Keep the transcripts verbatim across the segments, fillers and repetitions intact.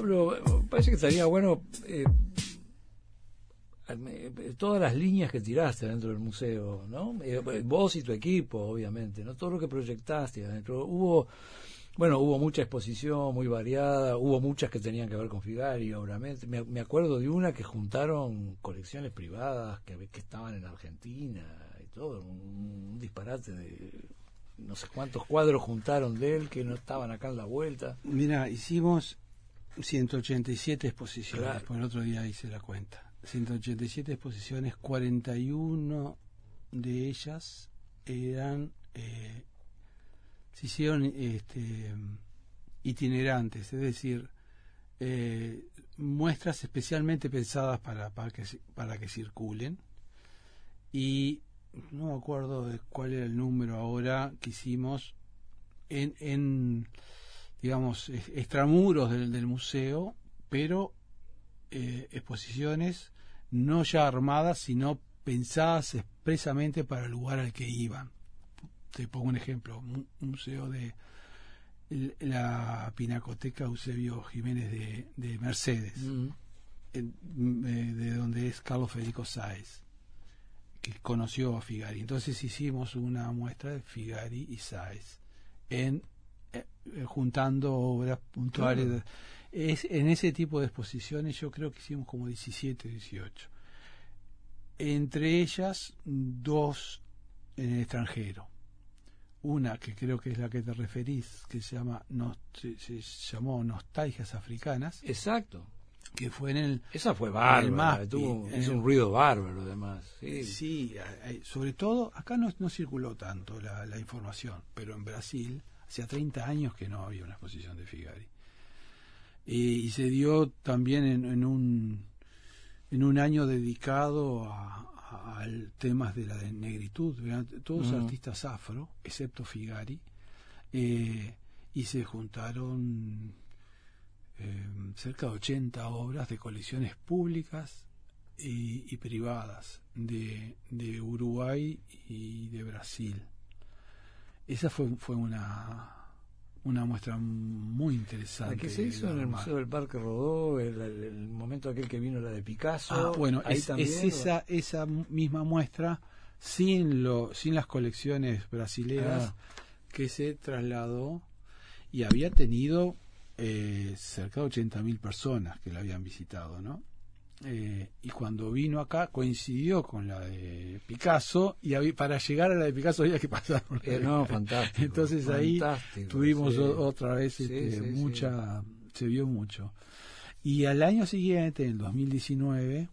Pablo, parece que estaría bueno eh, todas las líneas que tiraste dentro del museo, ¿no? Eh, vos y tu equipo, obviamente, ¿no? Todo lo que proyectaste adentro. Hubo, bueno, hubo mucha exposición muy variada, hubo muchas que tenían que ver con Figari, obviamente. Me, me acuerdo de una que juntaron colecciones privadas que, que estaban en Argentina y todo, un, un disparate de no sé cuántos cuadros juntaron de él que no estaban acá en la vuelta. Mira, hicimos ciento ochenta y siete exposiciones, Claro. por el otro día hice la cuenta. ciento ochenta y siete exposiciones, cuarenta y uno de ellas eran, eh, se hicieron este, itinerantes, es decir, eh, muestras especialmente pensadas para, para, que, para que circulen, y no me acuerdo de cuál era el número ahora que hicimos en, en digamos, extramuros del, del museo, pero eh, exposiciones no ya armadas, sino pensadas expresamente para el lugar al que iban. Te pongo un ejemplo, un museo de la Pinacoteca Eusebio Jiménez de, de Mercedes, mm. en, eh, de donde es Carlos Federico Sáez, que conoció a Figari. Entonces hicimos una muestra de Figari y Sáez en eh, juntando obras puntuales. Claro. Es, en ese tipo de exposiciones yo creo que hicimos como diecisiete, dieciocho. Entre ellas, dos en el extranjero. Una que creo que es la que te referís, que se llama no, se, se llamó Nostalgias Africanas. Exacto. Que fue en el... Esa fue bárbara, tuvo hizo un ruido bárbaro además. Sí, sí, sobre todo, acá no, no circuló tanto la, la información, pero en Brasil, hacía treinta años que no había una exposición de Figari. Y, y se dio también en, en un en un año dedicado a, a, a temas de la de negritud, todos uh-huh. artistas afro, excepto Figari, eh, y se juntaron eh, cerca de ochenta obras de colecciones públicas y, y privadas de, de Uruguay y de Brasil. Esa fue, fue una una muestra muy interesante. La que se hizo en el Museo del Parque Rodó, el, el, el momento aquel que vino la de Picasso. Ah, bueno, ahí es, también, es esa esa misma muestra sin lo sin las colecciones brasileras ah. que se trasladó, y había tenido eh, cerca de ochenta mil personas que la habían visitado, ¿no? Eh, y cuando vino acá coincidió con la de Picasso, y había, para llegar a la de Picasso había que pasar eh, no, fantástico. Entonces fantástico, ahí tuvimos sí. otra vez este, sí, sí, mucha sí. se vio mucho. Y al año siguiente, en el dos mil diecinueve,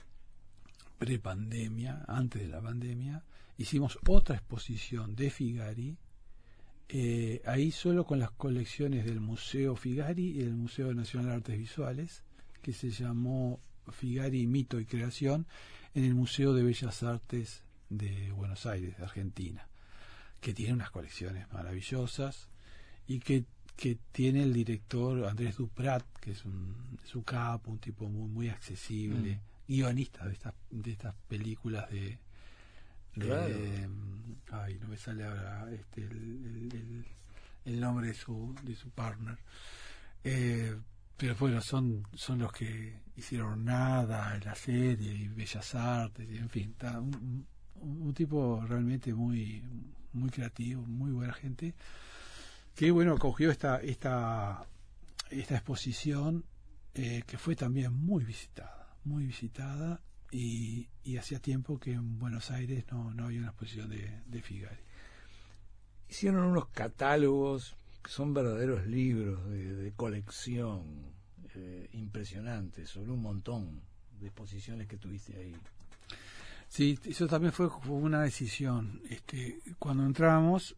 prepandemia, antes de la pandemia, hicimos otra exposición de Figari, eh, ahí solo con las colecciones del Museo Figari y del Museo Nacional de Artes Visuales, que se llamó Figari, Mito y Creación, en el Museo de Bellas Artes de Buenos Aires, de Argentina, que tiene unas colecciones maravillosas y que, que tiene el director Andrés Duprat, que es un, es un capo, un tipo muy, muy accesible, mm. guionista de estas, de estas películas de, de claro. ay, no me sale ahora este, el, el, el, el nombre de su, de su partner. Eh, pero bueno, son son los que hicieron Nada, la serie y Bellas Artes, y en fin, está un, un, un tipo realmente muy muy creativo, muy buena gente, que bueno, acogió esta esta esta exposición, eh, que fue también muy visitada, muy visitada, y, y hacía tiempo que en Buenos Aires no, no había una exposición de, de Figari. Hicieron unos catálogos que son verdaderos libros de, de colección, eh, impresionantes, sobre un montón de exposiciones que tuviste ahí. Sí, eso también fue, fue una decisión. Este, cuando entramos,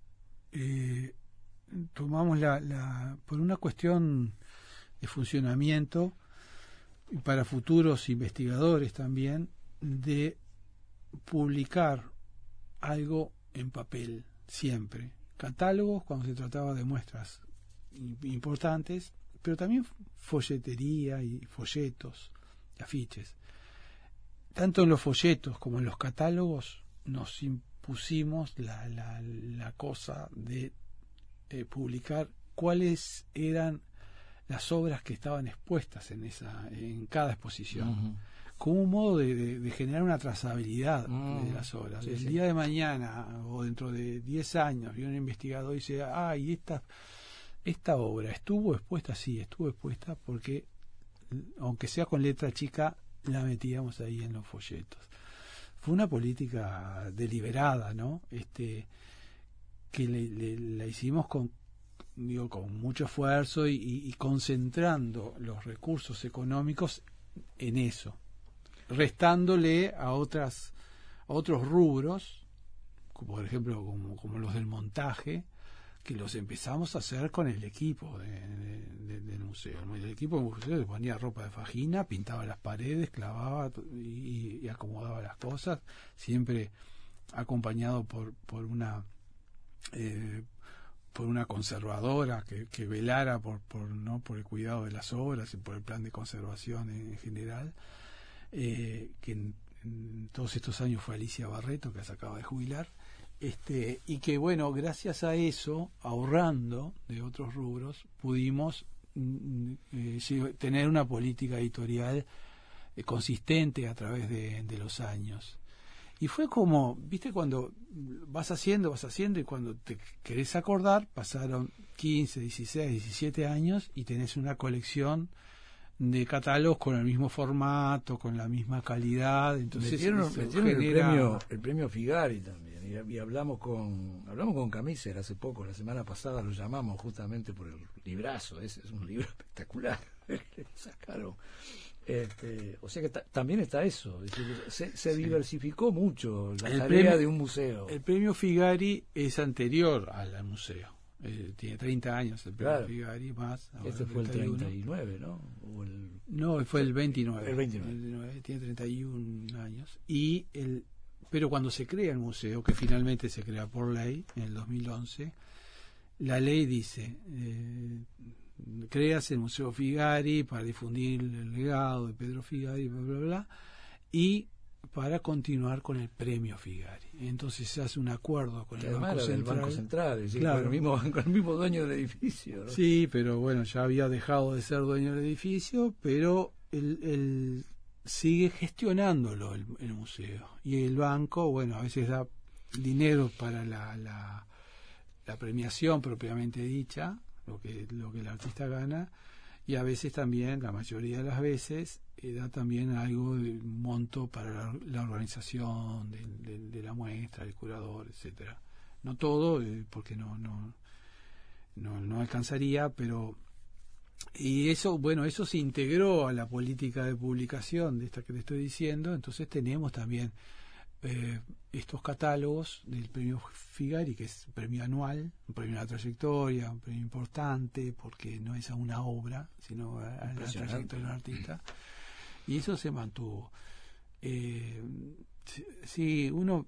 eh, tomamos la, la, por una cuestión de funcionamiento, y para futuros investigadores también, de publicar algo en papel, siempre. Catálogos cuando se trataba de muestras importantes, pero también folletería y folletos, afiches. Tanto en los folletos como en los catálogos nos impusimos la, la, la cosa de eh, publicar cuáles eran las obras que estaban expuestas en esa en cada exposición, Uh-huh. como un modo de, de, de generar una trazabilidad Uh-huh. de las obras. Sí, El sí. día de mañana o dentro de diez años viene un investigador y dice, ah, y esta, esta obra estuvo expuesta, sí, estuvo expuesta porque, aunque sea con letra chica, la metíamos ahí en los folletos. Fue una política deliberada, ¿no? Este, que le, le, la hicimos con, digo, con mucho esfuerzo y, y, y concentrando los recursos económicos en eso, restándole a otras a otros rubros, como por ejemplo como, como los del montaje, que los empezamos a hacer con el equipo de, de, de, del museo. El equipo del museo le ponía ropa de fajina, pintaba las paredes, clavaba y, y acomodaba las cosas, siempre acompañado por, por una eh, por una conservadora que, que velara por, por no por el cuidado de las obras y por el plan de conservación en, en general, eh, que en, en todos estos años fue Alicia Barreto, que se acaba de jubilar. Este, y que bueno, gracias a eso, ahorrando de otros rubros, pudimos mm, eh, tener una política editorial eh, consistente a través de, de los años. Y fue como, viste, cuando vas haciendo, vas haciendo, y cuando te querés acordar, pasaron quince, dieciséis, diecisiete años y tenés una colección de catálogos con el mismo formato, con la misma calidad. Entonces metieron, eso metieron genera... el premio el premio Figari también, y, y hablamos con hablamos con Camiser hace poco, la semana pasada lo llamamos justamente por el librazo. Ese es un libro espectacular que sacaron. Este, o sea que ta, también está eso, es decir, se, se sí. diversificó mucho la el tarea premio, de un museo. El premio Figari es anterior al museo. Eh, tiene treinta años el premio claro. Figari más. Este fue el treinta y nueve, ¿no? O el... No, fue el veintinueve. El veintinueve. El veintinueve, tiene treinta y un años. Y el, pero cuando se crea el museo, que finalmente se crea por ley en el dos mil once, la ley dice, eh, creas el Museo Figari para difundir el legado de Pedro Figari, bla, bla, bla, y para continuar con el premio Figari. Entonces se hace un acuerdo con el Banco Central. Banco Central, sí, claro. con, el mismo, con el mismo dueño del edificio, ¿no? Sí, pero bueno, ya había dejado de ser dueño del edificio, pero él, él sigue gestionándolo el, el museo. Y el banco, bueno, a veces da dinero para la, la, la premiación propiamente dicha, lo que, lo que el artista gana, y a veces también, la mayoría de las veces, eh, da también algo de monto para la, la organización de, de, de la muestra, el curador, etcétera. No todo, eh, porque no, no, no, no alcanzaría, pero y eso, bueno, eso se integró a la política de publicación de esta que te estoy diciendo. Entonces tenemos también eh, estos catálogos del premio Figari, que es un premio anual, un premio a la trayectoria, un premio importante, porque no es a una obra, sino a, a la trayectoria de un artista, y eso se mantuvo. Eh, sí, uno,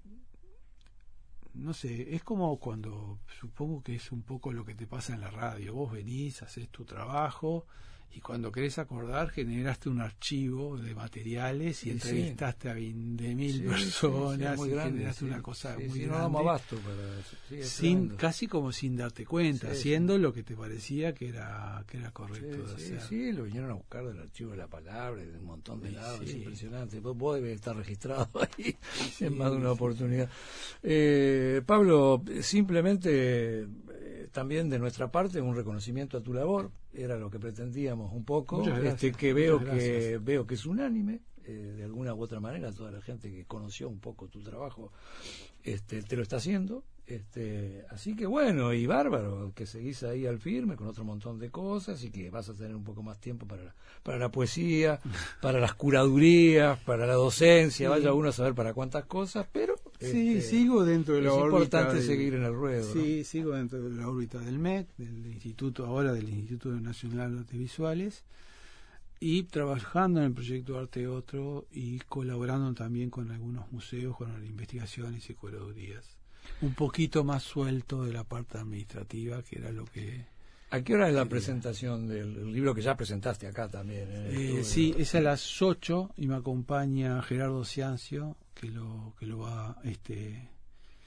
no sé, es como cuando, supongo que es un poco lo que te pasa en la radio. Vos venís, haces tu trabajo, y cuando querés acordar, generaste un archivo de materiales y entrevistaste sí. a veinte mil sí, personas, sí, sí, y grande, generaste sí. una cosa sí, muy sí, grande. No damos abasto para eso. Sí, sin, casi como sin darte cuenta, sí, haciendo sí. lo que te parecía que era que era correcto sí, de sí, hacer. Sí, lo vinieron a buscar del archivo de la palabra, de un montón de lados, sí. Es impresionante. Vos, vos debes estar registrado ahí sí, en más de una sí, oportunidad. Eh, Pablo, simplemente eh, también de nuestra parte un reconocimiento a tu labor, era lo que pretendíamos un poco, este que veo que veo que es unánime, eh, de alguna u otra manera toda la gente que conoció un poco tu trabajo este te lo está haciendo, este así que bueno, y bárbaro que seguís ahí al firme con otro montón de cosas y que vas a tener un poco más tiempo para la, para la poesía, para las curadurías, para la docencia, sí. Vaya uno a saber para cuántas cosas, pero sí, este, sigo dentro de la es órbita. Es importante del, seguir en el ruedo. Sí, ¿no? sigo dentro de la órbita del M E C, del Instituto, ahora del Instituto Nacional de Artes Visuales, y trabajando en el proyecto Arte Otro y colaborando también con algunos museos, con las investigaciones y curadurías. Un poquito más suelto de la parte administrativa, que era lo que... ¿A qué hora es la presentación del libro que ya presentaste acá también? Eh, sí, es a las ocho y me acompaña Gerardo Ciancio, que lo que lo va este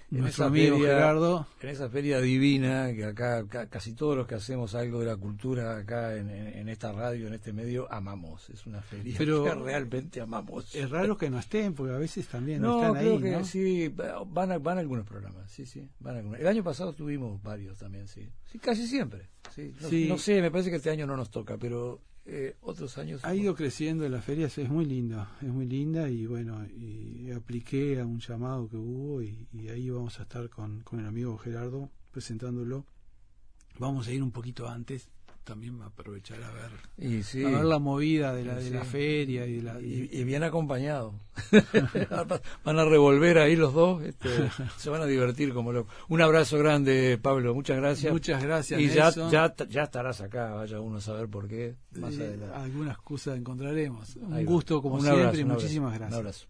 en Nuestro esa amigo feria, Gerardo. en esa feria divina que acá ca- casi todos los que hacemos algo de la cultura acá en, en, en esta radio, en este medio, amamos. Es una feria Pero que realmente amamos. Es raro que no estén, porque a veces también no, No, están creo ahí, que ¿no? sí, van a, van a algunos programas, sí, sí, van a algunos. El año pasado tuvimos varios también, sí, sí, casi siempre, sí. No, Sí. no sé, me parece que este año no nos toca, pero eh, otros años Ha ido creciendo la feria, es muy linda, es muy linda y bueno, y apliqué a un llamado que hubo y, y ahí vamos a estar con, con el amigo Gerardo presentándolo. Vamos a ir un poquito antes, también va a aprovechar a ver, y sí, a ver la movida de la, de sí. la feria y, de la, y, y bien acompañado. Van a revolver ahí los dos, este, se van a divertir como locos. Un abrazo grande, Pablo, muchas gracias. Muchas gracias, y ya, Nelson. ya, ya estarás acá, vaya uno a saber por qué más Eh, adelante. alguna excusa encontraremos. Un Ahí va. gusto como Un siempre abrazo, y un muchísimas abrazo, gracias.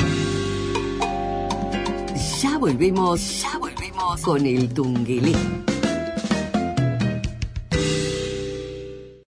Un abrazo. Ya volvemos, ya volvemos con el Tungelé.